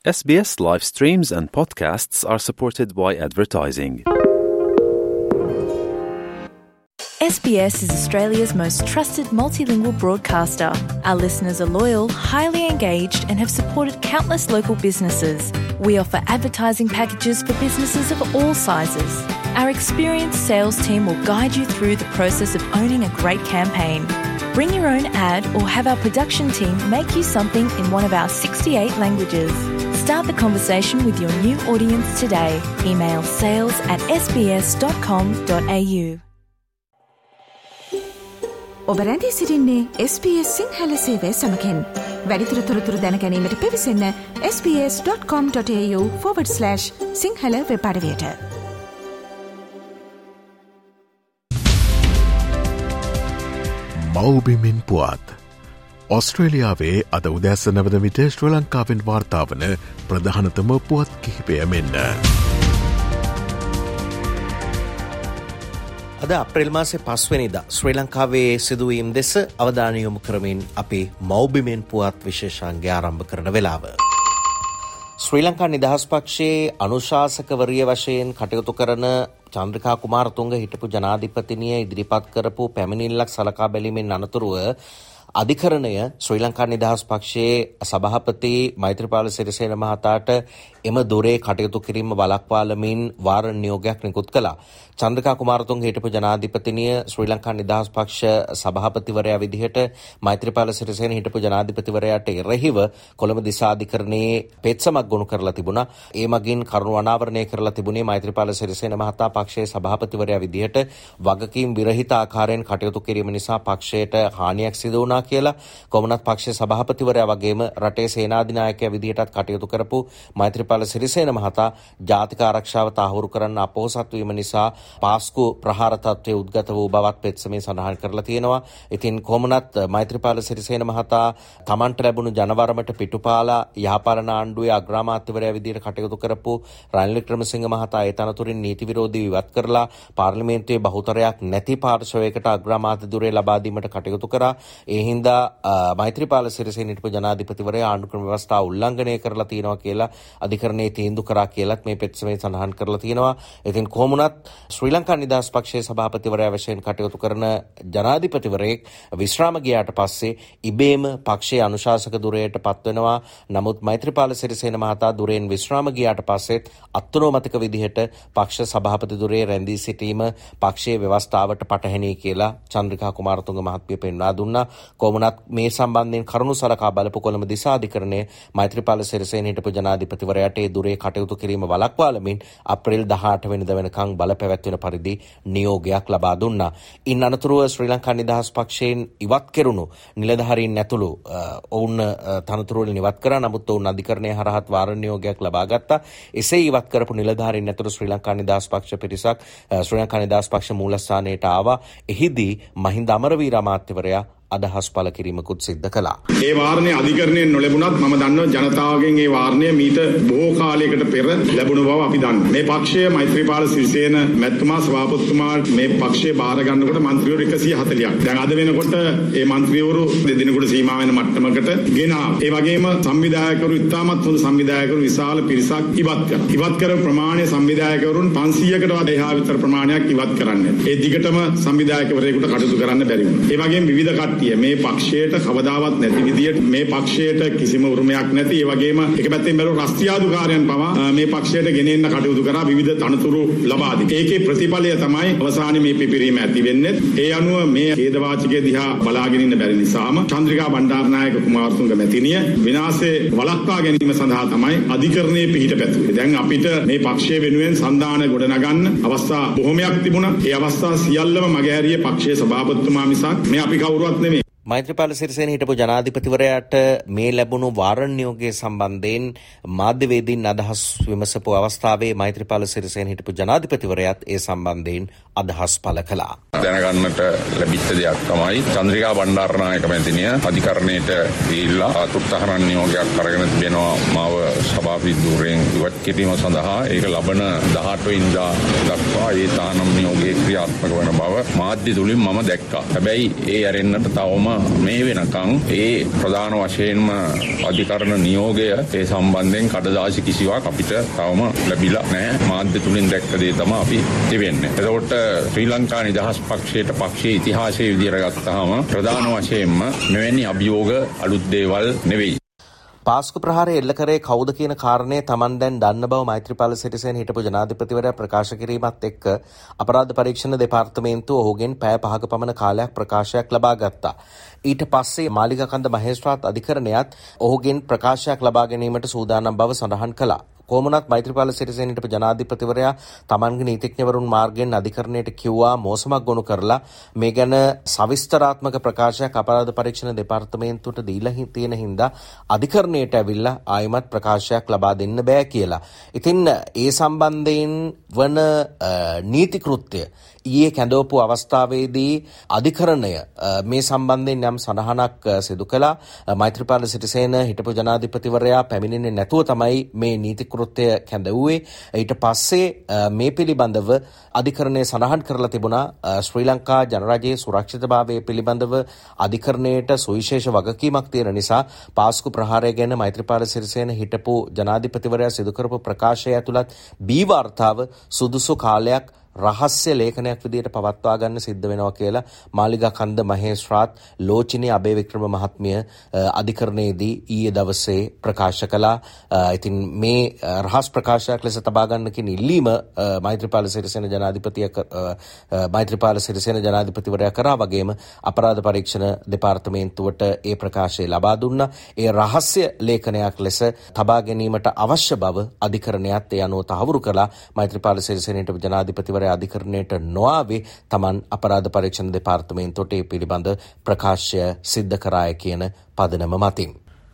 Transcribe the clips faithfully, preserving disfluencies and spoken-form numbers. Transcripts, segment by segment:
S B S live streams and podcasts are supported by advertising. S B S is Australia's most trusted multilingual broadcaster. Our listeners are loyal, highly engaged, and have supported countless local businesses. We offer advertising packages for businesses of all sizes. Our experienced sales team will guide you through the process of owning a great campaign. Bring your own ad or have our production team make you something in one of our sixty-eight languages. Start the conversation with your new audience today. Email sales at s b s dot com dot a u. ඔබ රැඳී සිටින්නේ S B S Sinhala සේවය සමගින්. වැඩිදුර තොරතුරු දැන ගැනීමට පිවිසන්න s b s dot com dot a u forward slash Sinhala web අඩවියට. මව්බිමින් පුවත් ඔස්ට්‍රේලියාවේ අද උදෑසන වන විට ශ්‍රී ලංකාවෙන් වාර්තා වන ප්‍රධානතම පුවත් කිහිපය මෙන්න. අද අප්‍රේල් මාසේ පස්වෙනිදා ශ්‍රී ලංකාවේ සිදුවීම් දෙස අවධානය යොමු කරමින් අපි මව්බිමෙන් පුවත් විශේෂාංගය ආරම්භ කරන වෙලාව. ශ්‍රී ලංකා නිදහස් පක්ෂයේ අනුශාසකවරිය වශයෙන් කටයුතු කරන චන්ද්‍රිකා කුමාරතුංග හිටපු ජනාධිපතිනිය ඉදිරිපත් කරපු පැමිණිල්ලක් සලකා බැලීමෙන් අනතුරුව අධිකරණය ශ්‍රී ලංකා නිදහස් පක්ෂයේ සභාපති මෛත්‍රීපාල සිරිසේන මහතාට එම දොරේ කටයුතු කිරීම වළක්වාලමින් වාරණ නියෝගයක් නිකුත් කළා. චන්ද්‍රිකා කුමාරතුංග හිටපු ජනාධිපතිනිය ශ්‍රී ලංකා නිදහස් පක්ෂ සභාපතිවරයා විදිහට මෛත්‍රීපාල සිරිසේන හිටපු ජනාධිපතිවරයාට එරෙහිව කොළඹ දිසාධිකරණයේ පෙත්සමක් ගොනු කරලා තිබුණා. ඒ මගින් කරුණු අනාවරණය කරලා තිබුණේ මෛත්‍රීපාල සිරිසේන මහතා පක්ෂයේ සභාපතිවරයා විදිහට වගකීම් විරහිත ආකාරයෙන් කටයුතු කිරීම නිසා පක්ෂයට හානියක් සිදු වුණා කියලා. කොමුණත් පක්ෂයේ සභාපතිවරයා වගේම රටේ සේනාධිනායකයා විදිහටත් කටයුතු කරපු මෛත්‍රීපාල සිරිසේන මහතා ජාතික ආරක්ෂාව තහවුරු කරන්න අපොහොසත් වීම නිසා පාස්කු ප්‍රහාර තත්ත්වයේ උද්ගත වූ බවත් පෙත්සමේ සඳහන් කරලා තියෙනවා. ඉතින් කොමුණත් මෛත්‍රීපාල සිරිසේන මහතා තමන්ට ලැබුණු ජනවරමට පිටුපාලා යහපාලන ආණ්ඩුවේ අග්‍රාමාත්‍යවරයා විදිහට කටයුතු කරපු රනිල් වික්‍රමසිංහ මහතා ඒ තනතුරින් නීති විරෝධීව ඉවත් කරලා පාර්ලිමේන්තුවේ බහුතරයක් නැති පාර්ශවයකට අග්‍රාමාත්‍ය ධුරය ලබා දීමට කටයුතු කරා. ඒ හින්දා මෛත්‍රීපාල සිරිසේන හිටපු ජනාධිපතිවරයා ආණ්ඩුක්‍රම ව්‍යවස්ථාව උල්ලංඝනය කරලා තියෙනවා කියලා අධිකරණයේ තීන්දුව කරා කියලත් මේ පෙත්සමේ සඳහන් කරලා තියෙනවා. ඉතින් කොමුණත් ශ්‍රී ලංකා නිදහස් පක්ෂයේ සභාපතිවරයා වශයෙන් කටයුතු කරන ජනාධිපතිවරයෙක් විශ්‍රාම ගියාට පස්සේ ඉබේම පක්ෂයේ අනුශාසක ධුරයට පත් වෙනවා. නමුත් මෛත්‍රීපාල සිරිසේන මහතා ධුරයෙන් විශ්‍රාම ගියාට පස්සෙත් අත්නෝමතික විදිහට පක්ෂ සභාපති ධුරයේ රැඳී සිටීම පක්ෂයේ ව්‍යවස්ථාවට පටහැනි කියලා චන්ද්‍රිකා කුමාරතුංග මහත්මිය පෙන්වා දුන්නා. කොමුණත් මේ සම්බන්ධයෙන් කරුණු සලකා බලපු කොළඹ දිසාධිකරණය මෛත්‍රීපාල සිරිසේන හිටපු ජනාධිපතිවරයාට ඒ ධුරයේ කටයුතු කිරීම වළක්වාලමින් අප්‍රේල් දහඅට වෙනිදා වෙනකන් බල පැවැත්වෙන පරිදි නියෝගයක් ලබා දුන්නා. ඉන් අනතුරුව ශ්‍රී ලංකා නිදහස් පක්ෂයෙන් ඉවත් කෙරුණු නිලධාරීන් ඇතුළු ඔවුන් තනතුරු වලින් ඉවත් කරා. නමුත් ඔවුන් අධිකරණය හරහත් වාරණ නියෝගයක් ලබා ගත්තා. එසේ ඉවත් කරපු නිලධාරීන් ඇතුළු ශ්‍රී ලංකා නිදහස් පක්ෂ පිරිසක් ශ්‍රී ලංකා නිදහස් පක්ෂ මූලස්ථානයට ආවා. එහිදී මහින්ද අමරවීර අමාත්‍යවරයා අදහස් පළ කිරීමකුත් සිද්ධ කළා. ඒ වාරණය අධිකරණයෙන් නොලැබුණත් මම දන්නවා ජනතාවගෙන් ඒ වාරණය මීට බොහෝ කාලයකට පෙර ලැබුණ බව අපි දන්නවා. මේ පක්ෂයේ මෛත්‍රීපාල සිරිසේන මැතිතුමා සභාපතිතුමා මේ පක්ෂයේ බාර ගන්නකොට മന്ത്രിවරු එකසිය හතළියක්. දැන් අද වෙනකොට මේ മന്ത്രിවරු දෙදිනකට සීමා වෙන මට්ටමකට ගෙනා. ඒ වගේම සංවිධායකවරු ඉතාමත් හොඳ සංවිධායකවරු විශාල පිරිසක් ඉවත් කරා. ඉවත් කරන ප්‍රමාණය සංවිධායකවරුන් පන්සීයකට වඩා එහා විතර ප්‍රමාණයක් ඉවත් කරන්නේ. ඒ දිගටම සංවිධායකවරයෙකුට කටයුතු කරන්න බැරි වුණා. ඒ වගේම විවිධ මේ පක්ෂයට කවදාවත් නැති විදියට මේ පක්ෂයට කිසිම උරුමයක් නැති ඒ වගේම එක පැත්තෙන් බැලුවොත් රාෂ්ට්‍රීයාධිකාරියන් පවා මේ පක්ෂයට ගෙනෙන්න කටයුතු කරා විවිධ තනතුරු ලබා දී. ඒකේ ප්‍රතිඵලය තමයි අවසානයේ මේ පිපිරීම ඇති වෙන්නේ. ඒ අනුව මේ ඛේදවාචකයේ දිහා බලාගෙන ඉන්න බැරි නිසාම චන්ද්‍රිකා බණ්ඩාරනායක කුමාරතුංග මැතිණිය විනාශේ වළක්වා ගැනීම සඳහා තමයි අධිකරණයේ පිහිට පැතුවේ. දැන් අපිට මේ පක්ෂය වෙනුවෙන් සන්දාන ගොඩනගන්න අවස්ථා බොහොමයක් තිබුණා. ඒ අවස්ථා සියල්ලම මගහැරියේ පක්ෂයේ සභාපතිතුමා මිසක් මේ අපි කවුරුවත් නෙමෙයි. මෛත්‍රීපාල සිරිසේන හිටපු ජනාධිපතිවරයාට මේ ලැබුණු වාරණ නියෝගයේ සම්බන්ධයෙන් මාධ්‍යවේදීන් අදහස් විමසපු අවස්ථාවේ මෛත්‍රීපාල සිරිසේන හිටපු ජනාධිපතිවරයාත් ඒ සම්බන්ධයෙන් අදහස් පළ කළා. දැනගන්නට ලැබිච්ච දෙයක් තමයි චන්ද්‍රිකා බණ්ඩාරනායක මැතිණිය අධිකරණයට ගිහිල්ලා තුත්තහරන් නියෝගයක් අරගෙන තිබෙනවා මාව ලබා පිදුරෙන් ඉවත් කිරීම සඳහා ඒක ලබන දහඅට වෙනිදා දක්වා ඒ තානම් නියෝගයේ ක්‍රියාත්මක වන බව මාධ්‍ය තුලින් මම දැක්කා. හැබැයි ඒ ඇරෙන්නට තවම මේ වෙනකන් ඒ ප්‍රධාන වශයෙන්ම අධිකරණ නියෝගය ඒ සම්බන්ධයෙන් කඩදාසි කිසිවක් අපිට තවම ලැබිලා නැහැ. මාධ්‍ය තුලින් දැක්ක දේ තමයි අපි දෙවෙන්නේ. එතකොට ශ්‍රී ලංකා නිදහස් පක්ෂයට පක්ෂයේ ඉතිහාසයේ විදිහට ගත්තාම ප්‍රධාන වශයෙන්ම මෙවැනි අභියෝග අලුත් දේවල් නෙවෙයි. පාස්කු ප්‍රහාරය එල්ල කරේ කවුද කියන කාරණය Taman දැන් දන්න බව මෛත්‍රීපාල සිරිසේන හිටපු ජනාධිපතිවරයා ප්‍රකාශ කිරීමත් එක්ක අපරාධ පරීක්ෂණ දෙපාර්තමේන්තුව ඔහුගෙන් පැය පහක පමණ කාලයක් ප්‍රකාශයක් ලබා ගත්තා. ඊට පස්සේ මාලිගකන්ද මහේස්ත්‍රාත් අධිකරණයත් ඔහුගෙන් ප්‍රකාශයක් ලබා ගැනීමට සූදානම් බව සඳහන් කළා. කොමුණත් මෛත්‍රීපාල සිරිසේන හිටපු ජනාධිපතිවරයා Tamanගේ නීතිඥවරුන් මාර්ගයෙන් අධිකරණයට කිව්වා මෝසමක් ගොනු කරලා මේ ගැන සවිස්තරාත්මක ප්‍රකාශයක් අපරාධ පරීක්ෂණ දෙපාර්තමේන්තුවට දීලා තියෙන හින්දා අධිකරණයට ඇවිල්ලා ආයිමත් ප්‍රකාශයක් ලබා දෙන්න බෑ කියලා. ඉතින් ඒ සම්බන්ධයෙන් වන නීති කෘත්‍ය ඊයේ කැඳවපු අවස්ථාවේදී අධිකරණය මේ සම්බන්ධයෙන් යම් සඳහනක් සිදු කළා. මෛත්‍රීපාල සිරිසේන හිටපු ජනාධිපතිවරයා පැමිණෙන්නේ නැතුව තමයි මේ නීති කෘත්‍ය කැඳවුවේ. ඊට පස්සේ මේ පිළිබඳව අධිකරණය සඳහන් කරලා තිබුණා ශ්‍රී ලංකා ජනරජයේ සුරක්ෂිතභාවය පිළිබඳව අධිකරණයට සුවිශේෂ වගකීමක් තියෙන නිසා පාස්කු ප්‍රහාරය ගැන මෛත්‍රීපාල සිරිසේන හිටපු ජනාධිපතිවරයා සිදු කරපු ප්‍රකාශය ඇතුළත් බී වාර්තාව සුදුසු කාලයක් රහස්‍ය ලේඛනයක් විදිහට පවත්වා ගන්න සිද්ධ වෙනවා කියලා මාලිගකන්ද මහේස්ත්‍රාත් ලෝචිනී අබේවික්‍රම මහත්මිය අධිකරණයේදී ඊයේ දවසේ ප්‍රකාශ කළා. ඉතින් මේ රහස් ප්‍රකාශයක් ලෙස තබා ගන්න කියන ඉල්ලීම මෛත්‍රීපාල සිරිසේන ජනාධිපතිය මෛත්‍රීපාල සිරිසේන ජනාධිපතිවරයා කරා වගේම අපරාධ පරීක්ෂණ දෙපාර්තමේන්තුවට ඒ ප්‍රකාශය ලබා දුන්නා. ඒ රහස්‍ය ලේඛනයක් ලෙස තබා ගැනීමට අවශ්‍ය බව අධිකරණයත් ඒ අනුව තහවුරු කළා. මෛත්‍රීපාල සිරිසේනට ජනාධිපතිවරයා අධිකරණයට නොආවේ Taman අපරාධ පරීක්ෂණ දෙපාර්තමේන්තුවට ඒ පිළිබඳ ප්‍රකාශය සිද්ධ කරාය කියන පදනම මතින්.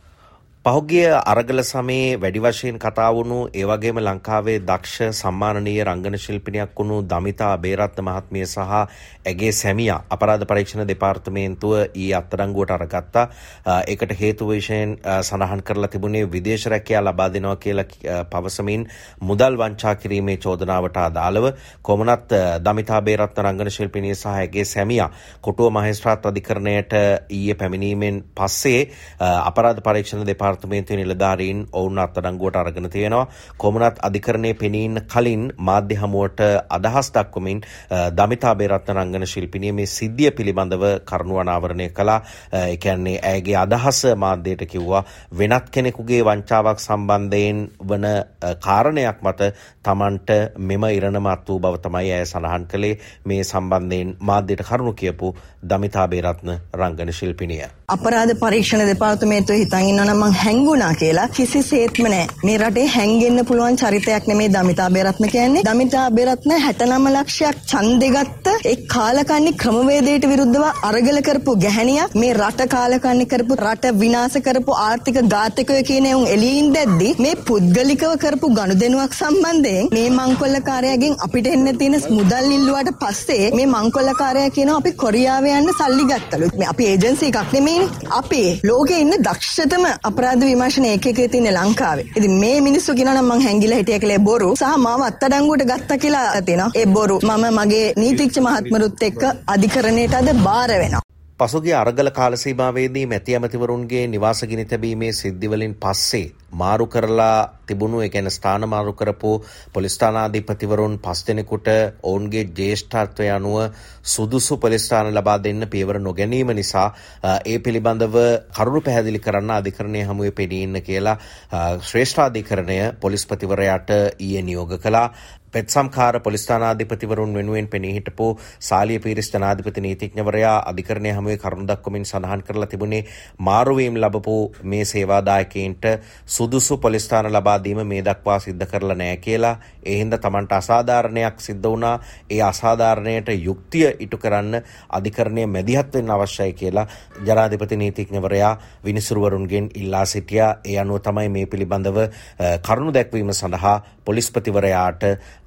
පහුගිය අරගල සමයේ වැඩි වශයෙන් කතා වුණු ඒ වගේම ලංකාවේ දක්ෂ සම්මානනීය රංගන ශිල්පිනියක් වුණු දමිතා අබේරත්න මහත්මිය සහ ඇගේ සැමියා අපරාධ පරීක්ෂණ දෙපාර්තමේන්තුව ඊ අත්අඩංගුවට අරගත්තා. ඒකට හේතු වශයෙන් සඳහන් කරලා තිබුණේ විදේශ රැකියාව ලබා දෙනවා කියලා පවසමින් මුදල් වංචා කිරීමේ චෝදනාවට අදාළව කොමුණත් දමිතා අබේරත්න රංගන ශිල්පිනිය සහ ඇගේ සැමියා කොටුව මහේස්ත්‍රාත් අධිකරණයට ඊයේ පැමිණීමෙන් පස්සේ අපරාධ පරීක්ෂණ දෙපාර්තමේන්තුව පාර්තමේන්තුවේ නිලධාරීන් ඔවුන් අත්අඩංගුවට අරගෙන තියෙනවා. කොමුණත් අධිකරණයේ පෙනීම කලින් මාධ්‍ය හමුවට අදහස් දක්වමින් දමිතා අබේරත්න රංගන ශිල්පිනිය මේ සිද්ධිය පිළිබඳව කරුණු අනාවරණය කළා. ඒ කියන්නේ ඇයගේ අදහස මාධ්‍යයට කිව්වා වෙනත් කෙනෙකුගේ වංචාවක් සම්බන්ධයෙන් වන කාරණයක් මත Tamanට මෙම ඉරණම අත් වූ බව තමයි ඇය සඳහන් කළේ. මේ සම්බන්ධයෙන් මාධ්‍යයට කරුණු කියපු දමිතා අබේරත්න රංගන ශිල්පිනිය. අපරාධ පරීක්ෂණ දෙපාර්තමේන්තුවේ හිතන් ඉන්නවා නම් හැංගුණා කියලා කිසිසේත්ම නෑ. මේ රටේ හැංගෙන්න පුළුවන් චරිතයක් නෙමේ දමිතා අබේරත්න කියන්නේ. දමිතා අබේරත්න හැටනම ලක්ෂයක් ඡන්දෙ ගත්ත ඒ කාලකන්ණි ක්‍රමවේදයට විරුද්ධව අරගල කරපු ගැහණියක්. මේ රට කාලකන්ණි කරපු රට විනාශ කරපු ආර්ථික ඝාතකයෝ කියන උන් එළියින් දැද්දි මේ පුද්ගලිකව කරපු ගනුදෙනුවක් සම්බන්ධයෙන් මේ මංකොල්ලකාරයාගෙන් අපිට එන්න තියෙන මුදල් ඉල්ලුවාට පස්සේ මේ මංකොල්ලකාරයා කියනවා අපි කොරියාවේ යන්න සල්ලි ගත්තලු. මේ අපි ඒජන්සි එකක් නෙමෙයිනේ. අපි ලෝකේ ඉන්න දක්ෂතම අපරාධ විමර්ශන ඒකකයේ තියෙන ලංකාවේ. ඉතින් මේ මිනිස්සු කියනවා නම් මං හැංගිලා හිටිය කියලා ඒ බොරු සහ මාව අත්අඩංගුවට ගත්තා කියලා තියෙනවා. ඒ බොරු මම මගේ නීතිඥ මහත්මරුත් එක්ක අධිකරණයට අද බාර වෙනවා. පසුගිය අරගල කාල සීමාවේදී මැති ඇමතිවරුන්ගේ නිවාස ගිනි තැබීමේ සිද්ධිවලින් පස්සේ මාරු කරලා තිබුණු ඒ කියන්නේ ස්ථාන මාරු කරපු පොලිස් ස්ථානාධිපතිවරුන් පස් දෙනෙකුට ඔවුන්ගේ ජ්‍යෙෂ්ඨත්වය අනුව සුදුසු පොලිස් ස්ථාන ලබා දෙන්න පියවර නොගැනීම නිසා ඒ පිළිබඳව කරුණු පැහැදිලි කරන්න අධිකරණයේ හමුවේ පෙනී ඉන්න කියලා ශ්‍රේෂ්ඨාධිකරණය පොලිස්පතිවරයාට ඊයේ නියෝග කළා. පෙත්සම්කාර පොලිස් ස්ථානාධිපතිවරුන් වෙනුවෙන් පෙනී හිටපු සාලිය පීරිස් ජනාධිපති නීතිඥවරයා අධිකරණයේ හමුවේ කරුණු දක්වමින් සඳහන් කරලා තිබුණේ මාරුවීම් ලැබපු මේ සේවාදායකයින්ට සුදුසු පොලිස් ස්ථාන ලබා දීම මේ දක්වා සිද්ධ කරලා නැහැ කියලා. ඒ හින්දා Tamanට අසාධාරණයක් සිද්ධ වුණා. ඒ අසාධාරණයට යුක්තිය ඉටු කරන්න අධිකරණයේ මැදිහත් වෙන්න අවශ්‍යයි කියලා ජනාධිපති නීතිඥවරයා විනිසුරුවරුන්ගෙන් ඉල්ලා සිටියා. ඒ අනුව තමයි මේ පිළිබඳව කරුණු දැක්වීම සඳහා පොලිස්පතිවරයාට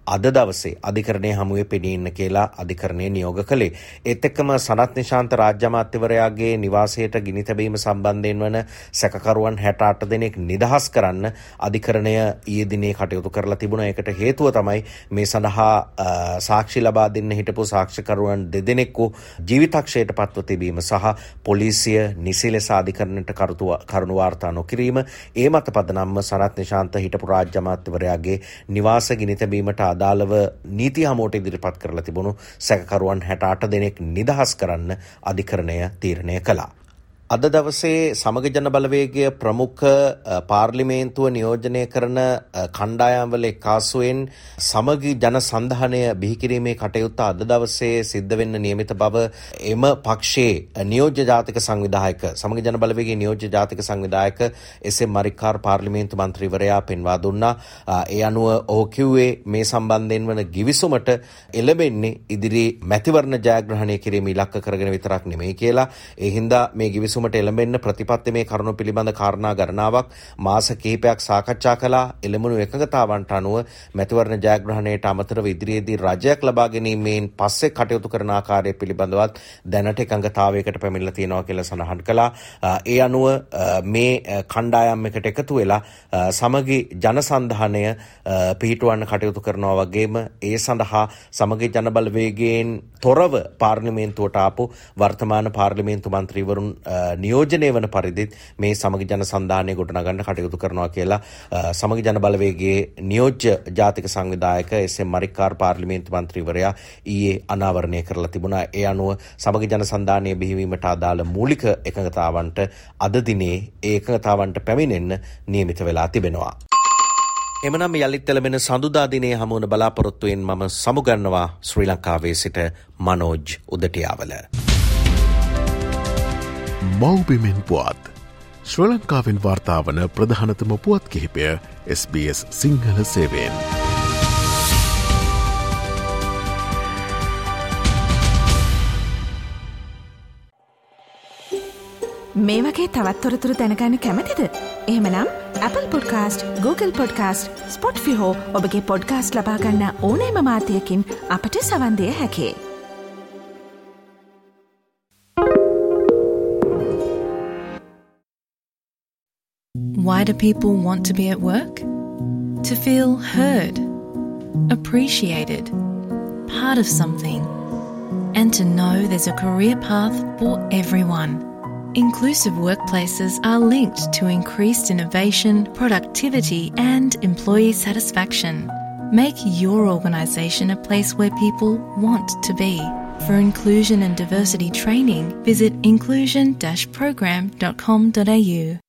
අද දවසේ අධිකරණයේ හමුවේ පෙනී ඉන්න කියලා අධිකරණයේ නියෝග කළේ. ඒත් එක්කම සනත් නිශාන්ත රාජ්‍ය අමාත්‍යවරයාගේ නිවාසයට ගිනි තැබීම සම්බන්ධයෙන් වන සැකකරුවන් හැට අට දෙනෙක් නිදහස් කරන්න අධිකරණය ඊයේ දිනේ කටයුතු කරලා තිබුණා. ඒකට හේතුව තමයි මේ සඳහා සාක්ෂි ලබා දෙන්න හිටපු සාක්ෂිකරුවන් දෙදෙනෙකු ජීවිතක්ෂයට පත්ව තිබීම සහ පොලිසිය නිසි ලෙස අධිකරණයට කරුණු වාර්තා නොකිරීම. ඒ මත පදනම්ම සනත් නිශාන්ත හිටපු රාජ්‍ය අමාත්‍යවරයාගේ නිවාස ගිනි තැබීමට අදාළව නීති හමුවට ඉදිරිපත් කරලා තිබුණු සැකකරුවන් හැට අට දෙනෙක් නිදහස් කරන්න අධිකරණය තීරණය කළා. අද දවසේ සමග ජන බලවේගය ප්‍රමුඛ පාර්ලිමේන්තුව නියෝජනය කරන කණ්ඩායම්වල එක්කාසුවෙන් සමගි ජන සන්ධානය බිහි කිරීමේ කටයුත්ත අද දවසේ සිද්ධ වෙන්න නියමිත බව එම පක්ෂයේ නියෝජ්‍ය ජාතික සංවිධායක සමග ජන බලවේගයේ නියෝජ්‍ය ජාතික සංවිධායක එස් එම් මරික්කාර් පාර්ලිමේන්තු මන්ත්‍රීවරයා පෙන්වා දුන්නා. ඒ අනුව ඔහු කිව්වේ මේ සම්බන්ධයෙන් වන ගිවිසුමට එළඹෙන්නේ ඉදිරි මැතිවරණ ජයග්‍රහණය කිරීම ඉලක්ක කරගෙන විතරක් නෙමෙයි කියලා. ඒ හින්දා මේ ගිවිසුම සුමට එළඹෙන්න ප්‍රතිපත්ති මේ කරුණු පිළිබඳ කාරණා ගණනාවක් මාස කිහිපයක් සාකච්ඡා කළා. එළඹුණු එකඟතාවන්ට අනුව මැතිවරණ ජයග්‍රහණයට අමතරව ඉදිරියේදී රජයක් ලබා ගැනීමෙන් පස්සේ කටයුතු කරන ආකාරය පිළිබඳවත් දැනට එකඟතාවයකට පැමිණලා තියෙනවා කියලා සඳහන් කළා. ඒ අනුව මේ කණ්ඩායම් එකට එකතු වෙලා සමගි ජනසන්ධානය පිහිටුවන්න කටයුතු කරනවා වගේම ඒ සඳහා සමගි ජන බලවේගයෙන් තොරව පාර්ලිමේන්තුවට ආපු වර්තමාන පාර්ලිමේන්තු මන්ත්‍රීවරුන් නියෝජනය වන පරිදිත් මේ සමගි ජන සන්ධානය ගොඩනගන්න කටයුතු කරනවා කියලා සමගි ජන බලවේගයේ නියෝජ්‍ය ජාතික සංවිධායක එස් එම් මරික්කාර් පාර්ලිමේන්තු මන්ත්‍රීවරයා ඊයේ අනාවරණය කරලා තිබුණා. ඒ අනුව සමගි ජන සන්ධානය බිහිවීමට අදාළ මූලික එකඟතාවන්ට අද දිනේ ඒ එකඟතාවන්ට පැමිණෙන්න නියමිත වෙලා තිබෙනවා. එමනම් යළිත් එළඹෙන සඳුදා දිනේ හමුවන බලාපොරොත්තුවෙන් මම සමුගන්නවා ශ්‍රී ලංකාවේ සිට මනෝජ් උදටියාවල. මෞබිමෙන් පුවත් ශ්‍රී ලංකාවෙන් වාර්තාවන ප්‍රධානතම පුවත් කිහිපය එස් බී එස් සිංහල සේවයෙන්. මේ වගේ තවත් තොරතුරු දැනගන්න කැමතිද? එහෙමනම් Apple Podcast, Google Podcast, Spotify හෝ ඔබගේ පොඩ්කාස්ට් ලබා ගන්න ඕනෑම මාධ්‍යයකින් අපට සවන් දිය හැකියි. Why do people want to be at work? To feel heard, appreciated, part of something, and to know there's a career path for everyone. Inclusive workplaces are linked to increased innovation, productivity, and employee satisfaction. Make your organisation a place where people want to be. For inclusion and diversity training, visit inclusion dash program dot com dot a u.